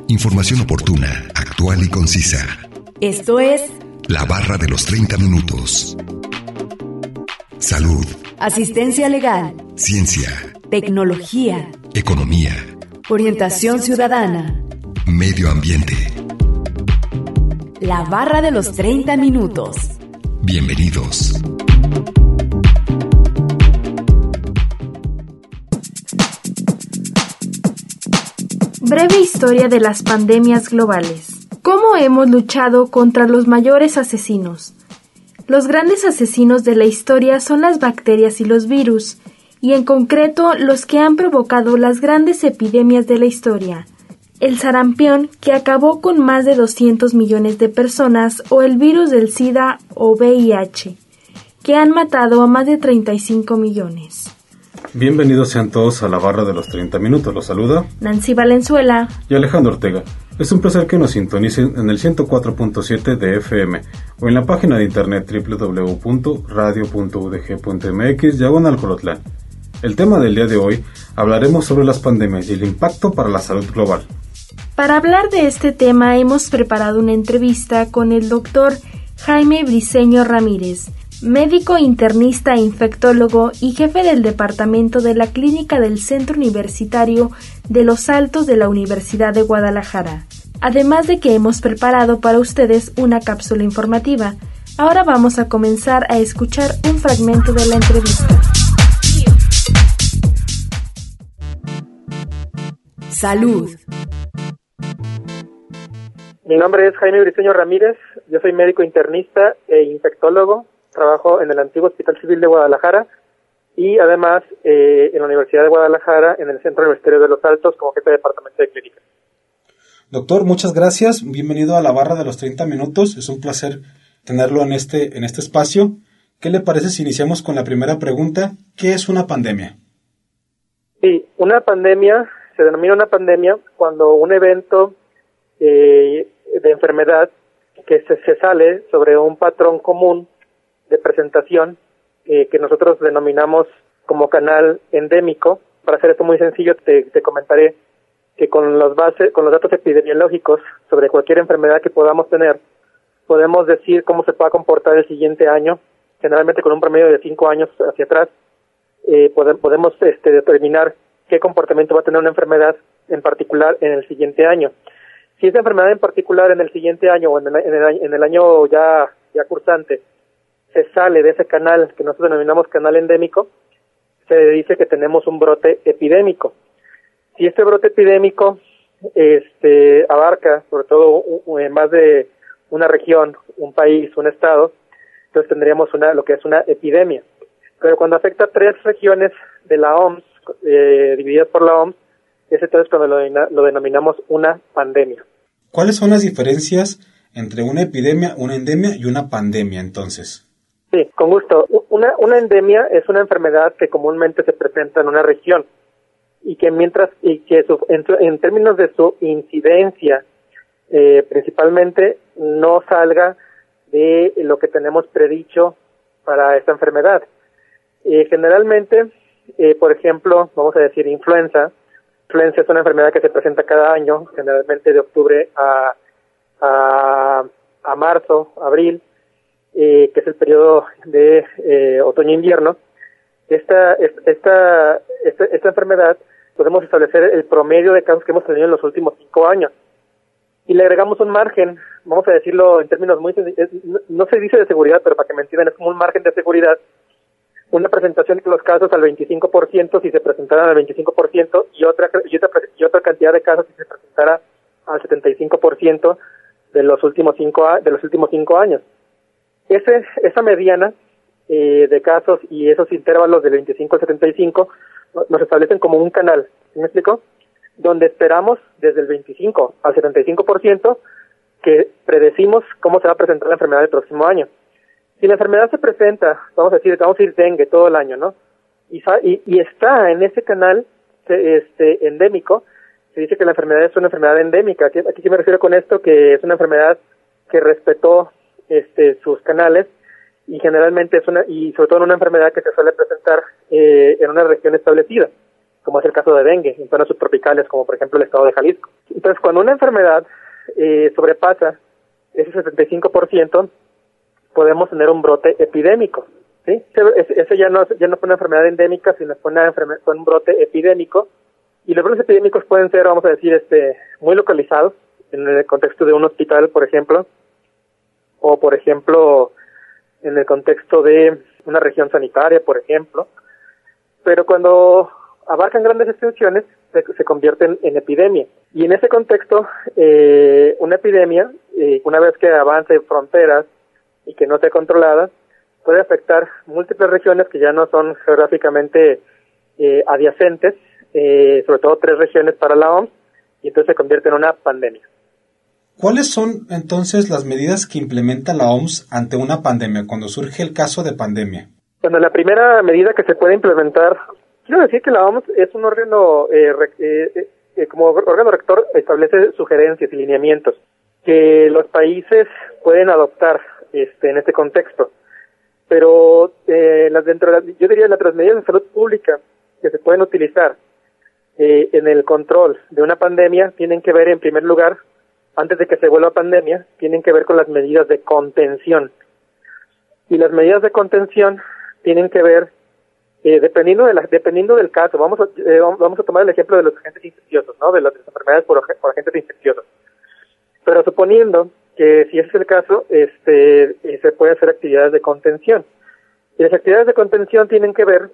Información oportuna, actual y concisa. Esto es La Barra de los 30 minutos. Salud. Asistencia legal. Ciencia. Tecnología. Economía. Orientación ciudadana. Medio ambiente. La Barra de los 30 minutos. Bienvenidos. Breve historia de las pandemias globales. ¿Cómo hemos luchado contra los mayores asesinos? Los grandes asesinos de la historia son las bacterias y los virus, y en concreto los que han provocado las grandes epidemias de la historia. El sarampión, que acabó con más de 200 millones de personas, o el virus del SIDA o VIH, que han matado a más de 35 millones. Bienvenidos sean todos a la Barra de los 30 minutos. Los saluda Nancy Valenzuela y Alejandro Ortega. Es un placer que nos sintonicen en el 104.7 de FM o en la página de internet www.radio.udg.mx/Jolotlán. El tema del día de hoy hablaremos sobre las pandemias y el impacto para la salud global. Para hablar de este tema hemos preparado una entrevista con el doctor Jaime Briceño Ramírez, médico internista e infectólogo y jefe del departamento de la clínica del Centro Universitario de los Altos de la Universidad de Guadalajara. Además de que hemos preparado para ustedes una cápsula informativa. Ahora vamos a comenzar a escuchar un fragmento de la entrevista. Salud. Mi nombre es Jaime Briceño Ramírez, yo soy médico internista e infectólogo. Trabajo en el antiguo Hospital Civil de Guadalajara y además en la Universidad de Guadalajara, en el Centro Universitario de los Altos, como jefe de departamento de clínica. Doctor, muchas gracias. Bienvenido a la Barra de los 30 minutos. Es un placer tenerlo en este espacio. ¿Qué le parece si iniciamos con la primera pregunta? ¿Qué es una pandemia? Sí, una pandemia, se denomina una pandemia cuando un evento de enfermedad que se sale sobre un patrón común de presentación que nosotros denominamos como canal endémico. Para hacer esto muy sencillo, te comentaré que con los datos epidemiológicos sobre cualquier enfermedad que podamos tener, podemos decir cómo se va a comportar el siguiente año. Generalmente con un promedio de 5 años hacia atrás, podemos determinar qué comportamiento va a tener una enfermedad en particular en el siguiente año. Si esa enfermedad en particular en el siguiente año o en el año ya cursante se sale de ese canal que nosotros denominamos canal endémico, se dice que tenemos un brote epidémico. Si este brote epidémico abarca sobre todo más de una región, un país, un estado, entonces tendríamos lo que es una epidemia. Pero cuando afecta a 3 regiones de la OMS, divididas por la OMS, es entonces cuando lo denominamos una pandemia. ¿Cuáles son las diferencias entre una epidemia, una endemia y una pandemia entonces? Sí, con gusto. Una endemia es una enfermedad que comúnmente se presenta en una región y que en términos de su incidencia principalmente no salga de lo que tenemos predicho para esta enfermedad. Generalmente, por ejemplo, vamos a decir influenza. Influenza es una enfermedad que se presenta cada año, generalmente de octubre a marzo, abril, que es el periodo de otoño-invierno. Esta enfermedad podemos establecer el promedio de casos que hemos tenido en los últimos 5 años. Y le agregamos un margen, vamos a decirlo en términos no se dice de seguridad, pero para que me entiendan, es como un margen de seguridad, una presentación de los casos al 25% si se presentaran al 25% y otra cantidad de casos si se presentara al 75% de los últimos 5 años. Esa mediana de casos y esos intervalos del 25 al 75 nos establecen como un canal, ¿sí me explico? Donde esperamos desde el 25 al 75% que predecimos cómo se va a presentar la enfermedad el próximo año. Si la enfermedad se presenta, vamos a decir dengue todo el año, ¿no? Y está en ese canal endémico, se dice que la enfermedad es una enfermedad endémica. Aquí sí me refiero con esto, que es una enfermedad que respetó sus canales y generalmente y sobre todo en una enfermedad que se suele presentar en una región establecida, como es el caso de dengue, en zonas subtropicales como por ejemplo el estado de Jalisco. Entonces, cuando una enfermedad sobrepasa ese 75%, podemos tener un brote epidémico, ¿sí? Ese ya no fue una enfermedad endémica, sino fue un brote epidémico. Y los brotes epidémicos pueden ser, vamos a decir, muy localizados, en el contexto de un hospital, por ejemplo, o por ejemplo, en el contexto de una región sanitaria, por ejemplo. Pero cuando abarcan grandes extensiones, se convierten en epidemia. Y en ese contexto, una epidemia, una vez que avance fronteras y que no esté controlada, puede afectar múltiples regiones que ya no son geográficamente adyacentes, sobre todo 3 regiones para la OMS, y entonces se convierte en una pandemia. ¿Cuáles son entonces las medidas que implementa la OMS ante una pandemia, cuando surge el caso de pandemia? Bueno, la primera medida que se puede implementar, quiero decir que la OMS es un órgano, como órgano rector, establece sugerencias y lineamientos que los países pueden adoptar en este contexto. Pero yo diría las medidas de salud pública que se pueden utilizar en el control de una pandemia tienen que ver, en primer lugar, antes de que se vuelva pandemia, tienen que ver con las medidas de contención. Y las medidas de contención tienen que ver, dependiendo del caso, vamos a tomar el ejemplo de los agentes infecciosos, ¿no? De las enfermedades por agentes infecciosos. Pero suponiendo que si ese es el caso, se pueden hacer actividades de contención. Y las actividades de contención tienen que ver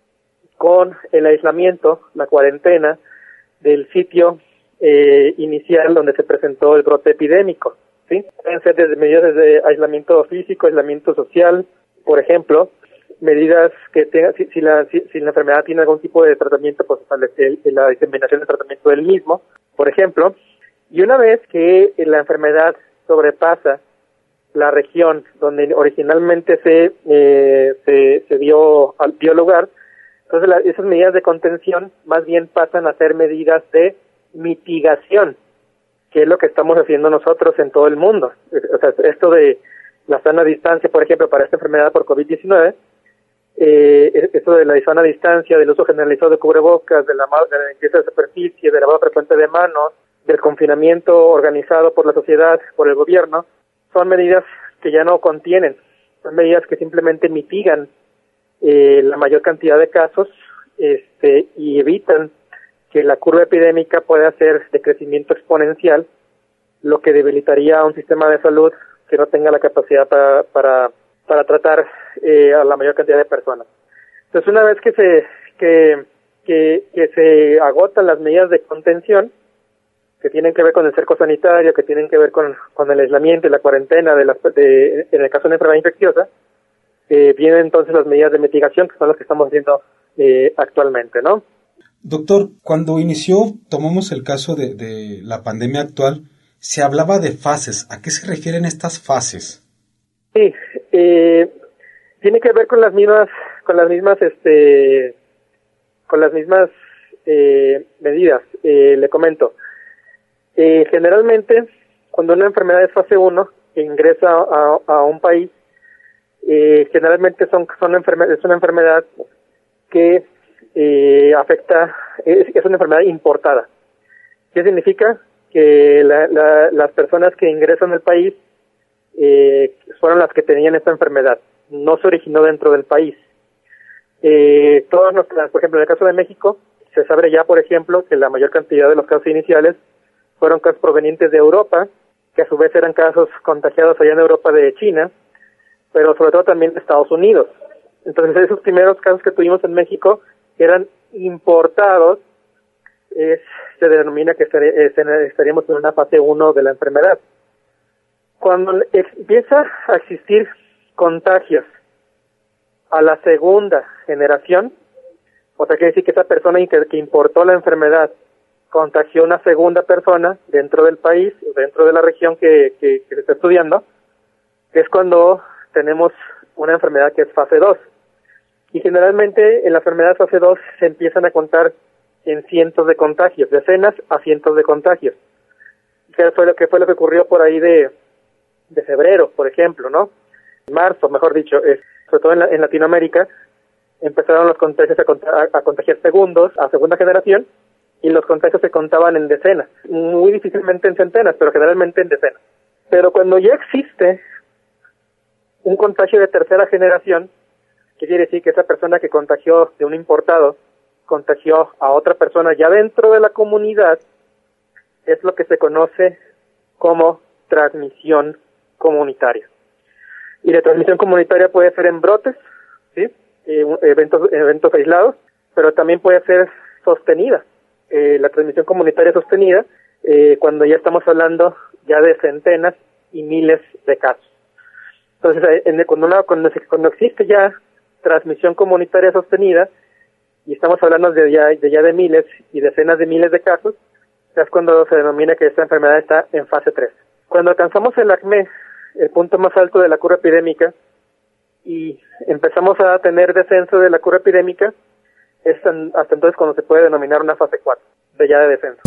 con el aislamiento, la cuarentena del sitio inicial donde se presentó el brote epidémico, ¿sí? Pueden ser desde medidas de aislamiento físico, aislamiento social, por ejemplo, medidas que tengan, si la enfermedad tiene algún tipo de tratamiento, pues la diseminación del tratamiento del mismo, por ejemplo. Y una vez que la enfermedad sobrepasa la región donde originalmente se dio lugar, entonces esas medidas de contención más bien pasan a ser medidas de mitigación, que es lo que estamos haciendo nosotros en todo el mundo. O sea, esto de la sana distancia, por ejemplo, para esta enfermedad por COVID-19, esto de la sana distancia, del uso generalizado de cubrebocas, de la limpieza de superficie, de lavado frecuente de manos, del confinamiento organizado por la sociedad, por el gobierno, son medidas que ya no contienen, son medidas que simplemente mitigan la mayor cantidad de casos y evitan que la curva epidémica pueda ser de crecimiento exponencial, lo que debilitaría a un sistema de salud que no tenga la capacidad para tratar a la mayor cantidad de personas. Entonces, una vez que se agotan las medidas de contención, que tienen que ver con el cerco sanitario, que tienen que ver con el aislamiento y la cuarentena en el caso de una enfermedad infecciosa, vienen entonces las medidas de mitigación, que son las que estamos haciendo actualmente, ¿no? Doctor, cuando tomamos el caso de la pandemia actual, se hablaba de fases. ¿A qué se refieren estas fases? Sí, tiene que ver con las mismas medidas. Le comento. Generalmente, cuando una enfermedad es fase 1 que ingresa a un país, generalmente es una enfermedad que afecta, es una enfermedad importada. ¿Qué significa? Que las personas que ingresan al país fueron las que tenían esta enfermedad, no se originó dentro del país. Por ejemplo, en el caso de México, se sabe ya, por ejemplo, que la mayor cantidad de los casos iniciales fueron casos provenientes de Europa, que a su vez eran casos contagiados allá en Europa de China, pero sobre todo también de Estados Unidos. Entonces, esos primeros casos que tuvimos en México eran importados, se denomina que estaríamos en una fase 1 de la enfermedad. Cuando empieza a existir contagios a la segunda generación, o sea, quiere decir que esa persona que importó la enfermedad contagió a una segunda persona dentro del país, dentro de la región que se está estudiando, es cuando tenemos una enfermedad que es fase 2. Y generalmente en la enfermedad fase 2 se empiezan a contar en cientos de contagios, decenas a cientos de contagios. ¿Qué fue lo que ocurrió por ahí de febrero, por ejemplo, ¿no? Marzo, mejor dicho, sobre todo en Latinoamérica, empezaron los contagios a contagiar a segunda generación, y los contagios se contaban en decenas, muy difícilmente en centenas, pero generalmente en decenas. Pero cuando ya existe un contagio de tercera generación, ¿qué quiere decir? Que esa persona que contagió de un importado, contagió a otra persona ya dentro de la comunidad, es lo que se conoce como transmisión comunitaria. Y la transmisión comunitaria puede ser en brotes, ¿sí? Eventos aislados, pero también puede ser sostenida. La transmisión comunitaria sostenida, cuando ya estamos hablando ya de centenas y miles de casos. Entonces, cuando existe ya transmisión comunitaria sostenida, y estamos hablando de ya de miles y decenas de miles de casos, es cuando se denomina que esta enfermedad está en fase 3. Cuando alcanzamos el ACME, el punto más alto de la curva epidémica, y empezamos a tener descenso de la curva epidémica, es hasta entonces cuando se puede denominar una fase 4, de descenso.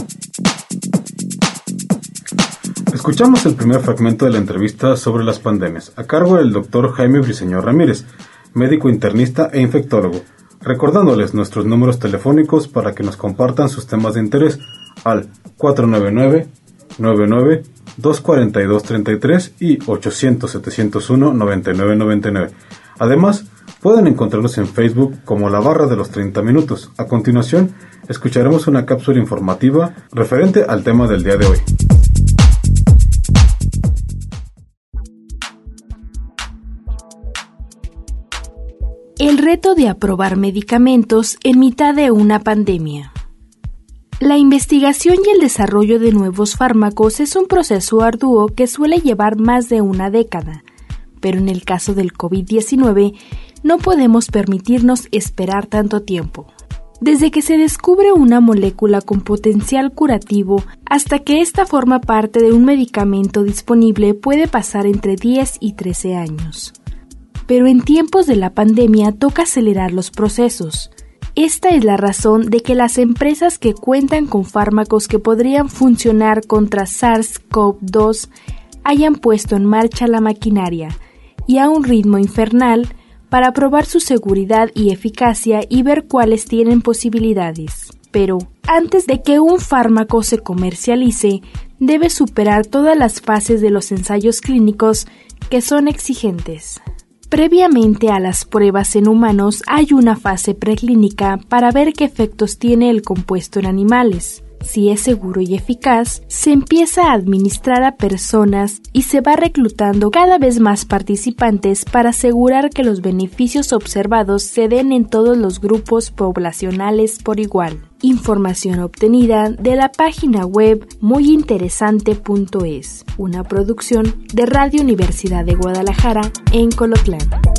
Escuchamos el primer fragmento de la entrevista sobre las pandemias, a cargo del doctor Jaime Briceño Ramírez, médico internista e infectólogo, recordándoles nuestros números telefónicos para que nos compartan sus temas de interés al 499-99-242-33 y 800-701-9999. Además, pueden encontrarnos en Facebook como La Barra de los 30 Minutos. A continuación, escucharemos una cápsula informativa referente al tema del día de hoy. El reto de aprobar medicamentos en mitad de una pandemia. La investigación y el desarrollo de nuevos fármacos es un proceso arduo que suele llevar más de una década, pero en el caso del COVID-19 no podemos permitirnos esperar tanto tiempo. Desde que se descubre una molécula con potencial curativo hasta que ésta forma parte de un medicamento disponible puede pasar entre 10 y 13 años. Pero en tiempos de la pandemia toca acelerar los procesos. Esta es la razón de que las empresas que cuentan con fármacos que podrían funcionar contra SARS-CoV-2 hayan puesto en marcha la maquinaria, y a un ritmo infernal, para probar su seguridad y eficacia y ver cuáles tienen posibilidades. Pero, antes de que un fármaco se comercialice, debe superar todas las fases de los ensayos clínicos que son exigentes. Previamente a las pruebas en humanos hay una fase preclínica para ver qué efectos tiene el compuesto en animales. Si es seguro y eficaz, se empieza a administrar a personas y se va reclutando cada vez más participantes para asegurar que los beneficios observados se den en todos los grupos poblacionales por igual. Información obtenida de la página web muyinteresante.es, una producción de Radio Universidad de Guadalajara en Colotlán.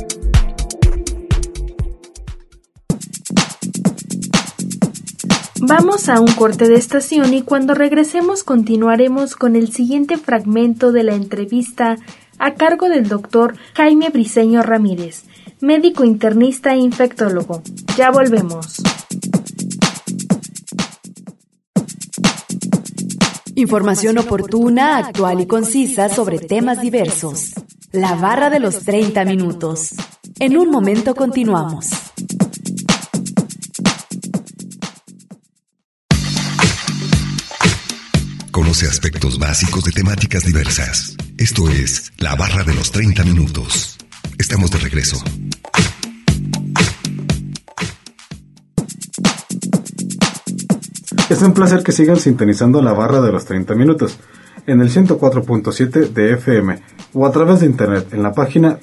Vamos a un corte de estación y cuando regresemos continuaremos con el siguiente fragmento de la entrevista a cargo del doctor Jaime Briceño Ramírez, médico internista e infectólogo. Ya volvemos. Información oportuna, actual y concisa sobre temas diversos. La Barra de los 30 Minutos. En un momento continuamos. Conoce aspectos básicos de temáticas diversas. Esto es La Barra de los 30 Minutos. Estamos de regreso. Es un placer que sigan sintonizando La Barra de los 30 Minutos en el 104.7 de FM o a través de internet en la página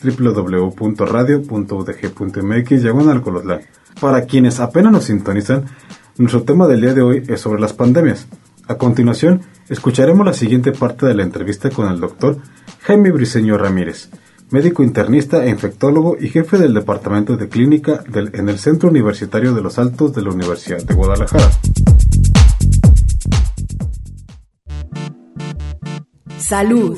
www.radio.udg.mx/Colotlán. Para quienes apenas nos sintonizan, nuestro tema del día de hoy es sobre las pandemias. A continuación, escucharemos la siguiente parte de la entrevista con el doctor Jaime Briceño Ramírez, médico internista e infectólogo y jefe del Departamento de Clínica en el Centro Universitario de los Altos de la Universidad de Guadalajara. Salud.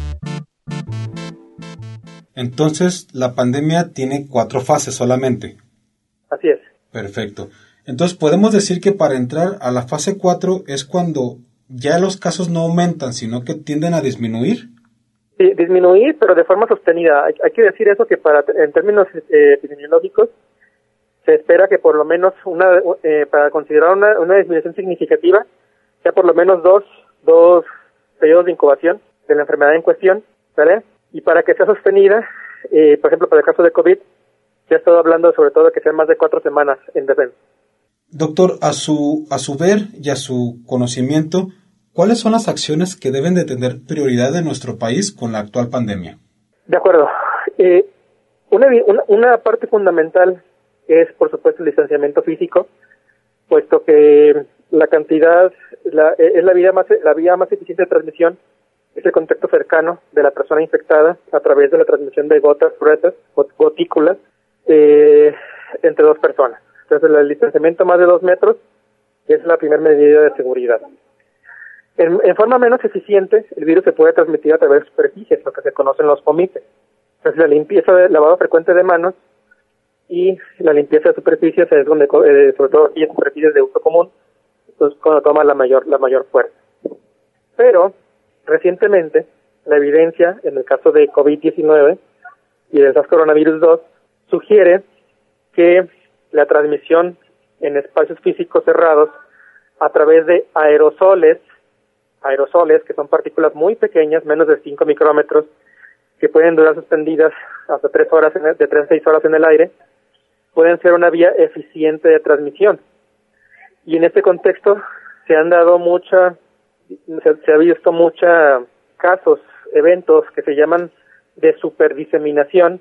Entonces, la pandemia tiene 4 fases solamente. Así es. Perfecto. Entonces, podemos decir que para entrar a la fase 4 es cuando ya los casos no aumentan, sino que tienden a disminuir. Sí, disminuir, pero de forma sostenida. Hay que decir eso que en términos epidemiológicos, se espera que por lo menos para considerar una disminución significativa, sea por lo menos dos periodos de incubación de la enfermedad en cuestión, ¿vale? Y para que sea sostenida, por ejemplo, para el caso de COVID, se ha estado hablando sobre todo de que sean más de 4 semanas en defensa. Doctor, a su ver y a su conocimiento, ¿cuáles son las acciones que deben de tener prioridad en nuestro país con la actual pandemia? De acuerdo. Una parte fundamental es, por supuesto, el distanciamiento físico, puesto que la cantidad es la vía más eficiente de transmisión, es el contacto cercano de la persona infectada a través de la transmisión de gotas gruesas, gotículas, entre dos personas. Entonces, el distanciamiento más de 2 metros es la primera medida de seguridad. En forma menos eficiente, el virus se puede transmitir a través de superficies, lo que se conocen los fomites. Entonces, la limpieza de lavado frecuente de manos y la limpieza de superficies es donde, sobre todo aquí en superficies de uso común, entonces cuando toma la mayor fuerza. Pero, recientemente, la evidencia en el caso de COVID-19 y del SARS-CoV-2 sugiere que la transmisión en espacios físicos cerrados a través de aerosoles, que son partículas muy pequeñas, menos de 5 micrómetros, que pueden durar suspendidas hasta 3 horas, de 3 a 6 horas en el aire, pueden ser una vía eficiente de transmisión. Y en este contexto se ha visto casos, eventos que se llaman de superdiseminación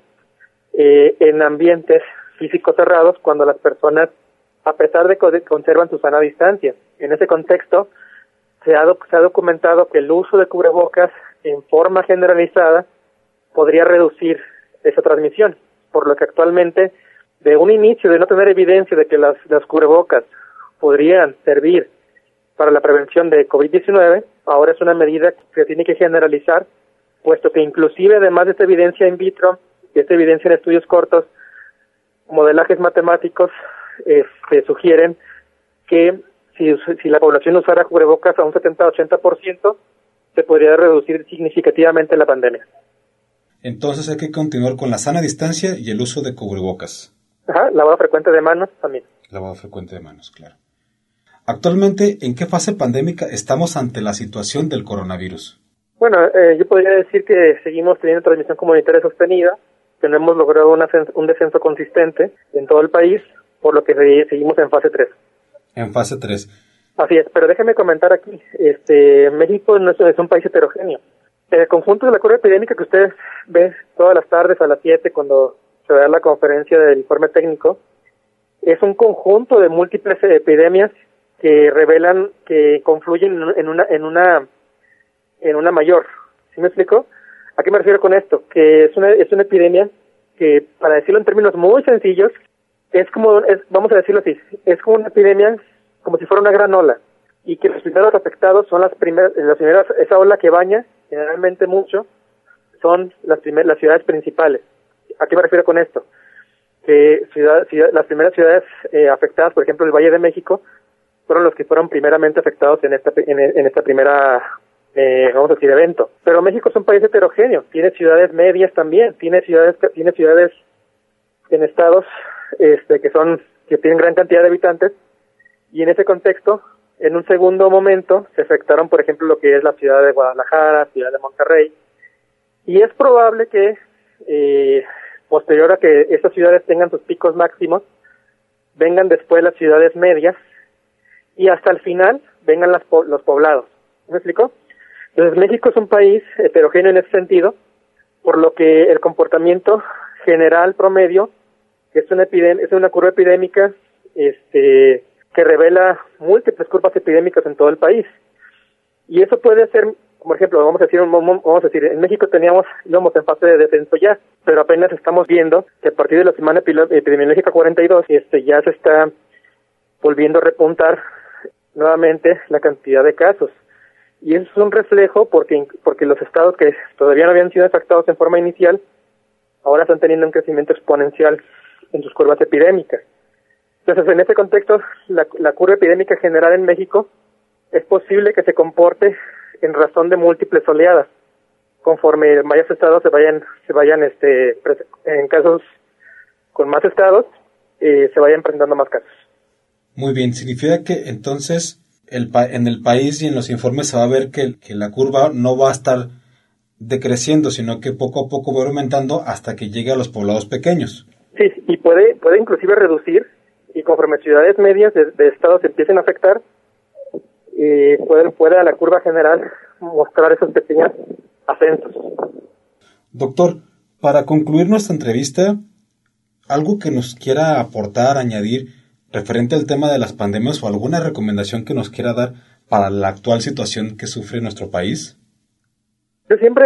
en ambientes físicos cerrados, cuando las personas, a pesar de que conservan su sana distancia. En ese contexto se ha documentado que el uso de cubrebocas en forma generalizada podría reducir esa transmisión, por lo que actualmente, de un inicio de no tener evidencia de que las cubrebocas podrían servir para la prevención de COVID-19, ahora es una medida que se tiene que generalizar, puesto que inclusive además de esta evidencia in vitro y esta evidencia en estudios cortos, modelajes matemáticos sugieren que si la población usara cubrebocas a un 70-80%, se podría reducir significativamente la pandemia. Entonces hay que continuar con la sana distancia y el uso de cubrebocas. Lavado frecuente de manos también. Lavado frecuente de manos, claro. Actualmente, ¿en qué fase pandémica estamos ante la situación del coronavirus? Bueno, yo podría decir que seguimos teniendo transmisión comunitaria sostenida, que no hemos logrado un descenso consistente en todo el país, por lo que seguimos en fase 3. En fase 3. Así es, pero déjeme comentar aquí, México no es un país heterogéneo. El conjunto de la curva epidémica que ustedes ven todas las tardes a las 7 cuando se da la conferencia del informe técnico, es un conjunto de múltiples epidemias que revelan que confluyen en una mayor. ¿Sí me explico? ¿A qué me refiero con esto? Que es una epidemia que, para decirlo en términos muy sencillos, vamos a decirlo así, es como una epidemia como si fuera una gran ola, y que los primeros afectados son las primeras, esa ola que baña generalmente mucho, son las ciudades principales. ¿A qué me refiero con esto? Que las primeras ciudades afectadas, por ejemplo el Valle de México, fueron los que fueron primeramente afectados en esta primera vamos a decir evento. Pero México es un país heterogéneo, tiene ciudades medias también, tiene ciudades en estados que tienen gran cantidad de habitantes, y en ese contexto, en un segundo momento, se afectaron, por ejemplo, lo que es la ciudad de Guadalajara, ciudad de Monterrey, y es probable que posterior a que estas ciudades tengan sus picos máximos, vengan después las ciudades medias, y hasta el final vengan los poblados. ¿Me explico? Entonces, México es un país heterogéneo en ese sentido, por lo que el comportamiento general promedio, que es una curva epidémica que revela múltiples curvas epidémicas en todo el país. Y eso puede ser, como ejemplo, vamos a decir, en México íbamos en fase de descenso ya, pero apenas estamos viendo que a partir de la semana epidemiológica 42, ya se está volviendo a repuntar nuevamente la cantidad de casos. Y eso es un reflejo porque los estados que todavía no habían sido afectados en forma inicial, ahora están teniendo un crecimiento exponencial en sus curvas epidémicas. Entonces, en este contexto, la curva epidémica general en México es posible que se comporte en razón de múltiples oleadas, conforme varios estados se vayan en casos con más estados, se vayan presentando más casos. Muy bien, significa que entonces en el país y en los informes se va a ver que la curva no va a estar decreciendo, sino que poco a poco va aumentando hasta que llegue a los poblados pequeños. Sí, y puede inclusive reducir, y conforme ciudades medias de estados se empiecen a afectar, puede a la curva general mostrar esos pequeños ascensos. Doctor, para concluir nuestra entrevista, ¿algo que nos quiera aportar, añadir, referente al tema de las pandemias o alguna recomendación que nos quiera dar para la actual situación que sufre nuestro país? Yo siempre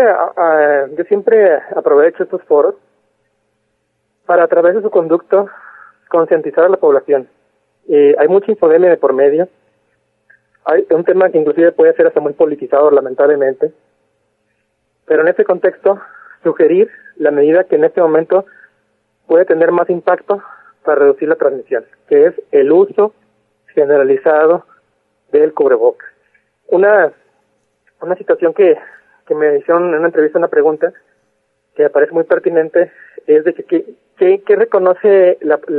aprovecho estos foros para, a través de su conducto, concientizar a la población. Hay mucha infodemia de por medio. Hay un tema que inclusive puede ser hasta muy politizado, lamentablemente. Pero en este contexto, sugerir la medida que en este momento puede tener más impacto para reducir la transmisión, que es el uso generalizado del cubrebocas. Una situación que me hicieron en una entrevista, una pregunta que me parece muy pertinente, es de que reconoce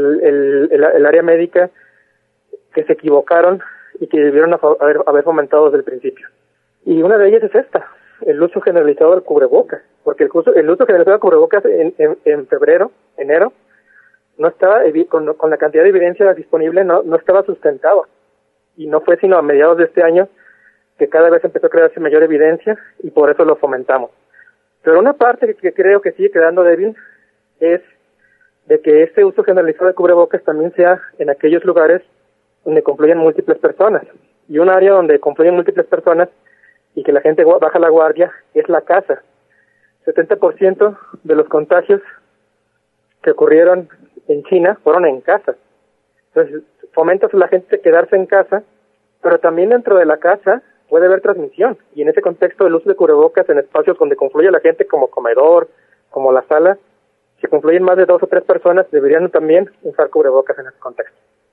el área médica que se equivocaron y que debieron haber fomentado desde el principio. Y una de ellas es esta, el uso generalizado del cubrebocas, porque el uso generalizado del cubrebocas en febrero, enero, no estaba, con la cantidad de evidencia disponible, no estaba sustentado. Y no fue sino a mediados de este año que cada vez empezó a crearse mayor evidencia y por eso lo fomentamos. Pero una parte que creo que sigue quedando débil es de que este uso generalizado de cubrebocas también sea en aquellos lugares donde confluyen múltiples personas. Y un área donde confluyen múltiples personas y que la gente baja la guardia es la casa. 70% de los contagios que ocurrieron en China fueron en casa. Entonces, fomentas a la gente quedarse en casa, pero también dentro de la casa puede haber transmisión. Y en ese contexto, el uso de cubrebocas en espacios donde confluye la gente, como comedor, como la sala, si confluyen más de 2 o 3 personas, deberían también usar cubrebocas en ese contexto.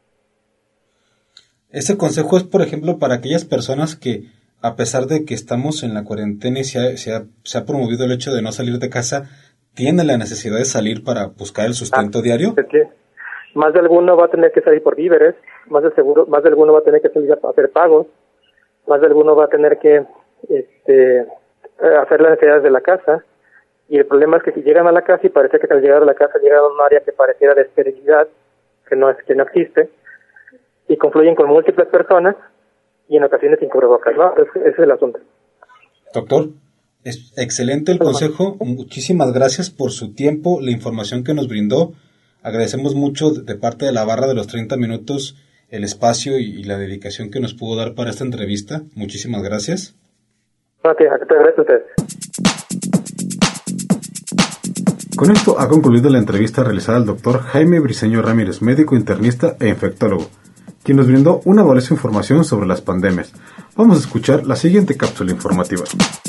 Este consejo es, por ejemplo, para aquellas personas que, a pesar de que estamos en la cuarentena y se ha promovido el hecho de no salir de casa, ¿tienen la necesidad de salir para buscar el sustento diario? Más de alguno va a tener que salir por víveres, más de alguno va a tener que salir a hacer pagos, más de alguno va a tener que hacer las necesidades de la casa. Y el problema es que si llegan a la casa y parece que al llegar a la casa llegan a un área que pareciera de esterilidad, que no existe, y confluyen con múltiples personas y en ocasiones sin cubrebocas, ¿no? Ese es el asunto. Doctor, es excelente el consejo. Muchísimas gracias por su tiempo, la información que nos brindó. Agradecemos mucho de parte de la barra de los 30 minutos el espacio y la dedicación que nos pudo dar para esta entrevista. Muchísimas gracias. Okay, gracias a ustedes. Con esto ha concluido la entrevista realizada al doctor Jaime Briceño Ramírez, médico internista e infectólogo, quien nos brindó una valiosa información sobre las pandemias. Vamos a escuchar la siguiente cápsula informativa.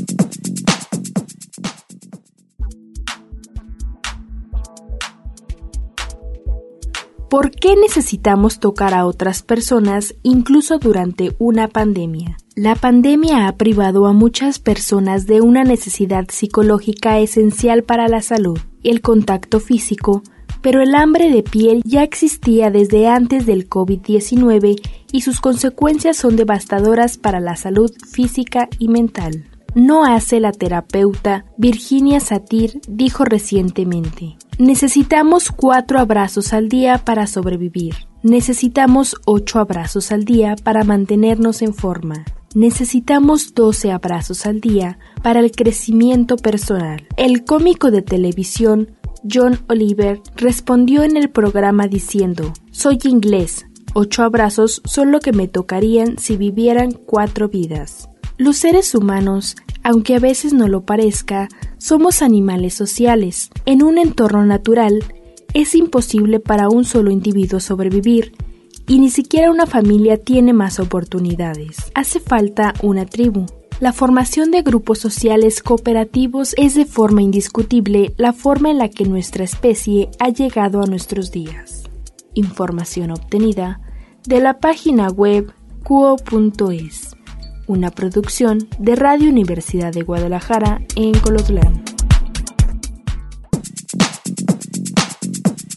¿Por qué necesitamos tocar a otras personas incluso durante una pandemia? La pandemia ha privado a muchas personas de una necesidad psicológica esencial para la salud, el contacto físico, pero el hambre de piel ya existía desde antes del COVID-19 y sus consecuencias son devastadoras para la salud física y mental. No hace la terapeuta Virginia Satir dijo recientemente: necesitamos 4 abrazos al día para sobrevivir. Necesitamos 8 abrazos al día para mantenernos en forma. Necesitamos 12 abrazos al día para el crecimiento personal. El cómico de televisión John Oliver respondió en el programa diciendo: soy inglés, 8 abrazos son lo que me tocarían si vivieran 4 vidas. Los seres humanos, aunque a veces no lo parezca, somos animales sociales. En un entorno natural, es imposible para un solo individuo sobrevivir, y ni siquiera una familia tiene más oportunidades. Hace falta una tribu. La formación de grupos sociales cooperativos es de forma indiscutible la forma en la que nuestra especie ha llegado a nuestros días. Información obtenida de la página web quo.es, una producción de Radio Universidad de Guadalajara en Colotlán.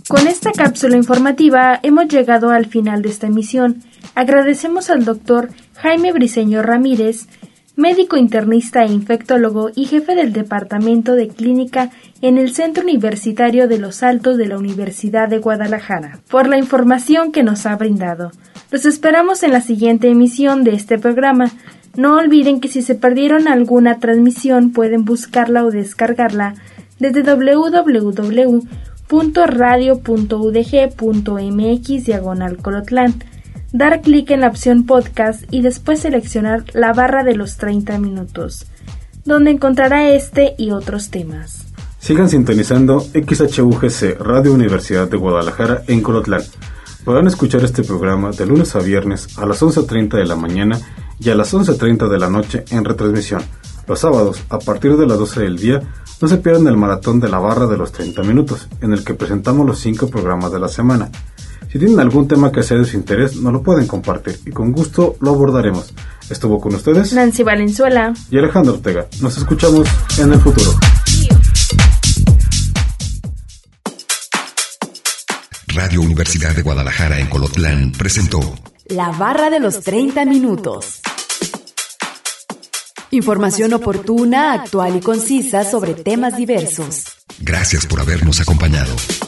Con esta cápsula informativa hemos llegado al final de esta emisión. Agradecemos al doctor Jaime Briceño Ramírez, médico internista e infectólogo y jefe del Departamento de Clínica en el Centro Universitario de Los Altos de la Universidad de Guadalajara, por la información que nos ha brindado. Los esperamos en la siguiente emisión de este programa. No olviden que si se perdieron alguna transmisión pueden buscarla o descargarla desde www.radio.udg.mx/Colotlán, dar clic en la opción podcast y después seleccionar la barra de los 30 minutos, donde encontrará este y otros temas. Sigan sintonizando XHUGC Radio Universidad de Guadalajara en Colotlán. Podrán escuchar este programa de lunes a viernes a las 11:30 de la mañana y a las 11:30 de la noche en retransmisión. Los sábados, a partir de las 12 del día, no se pierdan el maratón de la barra de los 30 minutos, en el que presentamos los 5 programas de la semana. Si tienen algún tema que sea de su interés, nos lo pueden compartir y con gusto lo abordaremos. Estuvo con ustedes Nancy Valenzuela y Alejandro Ortega. Nos escuchamos en el futuro. Radio Universidad de Guadalajara en Colotlán presentó La barra de los 30 minutos. Información oportuna, actual y concisa sobre temas diversos. Gracias por habernos acompañado.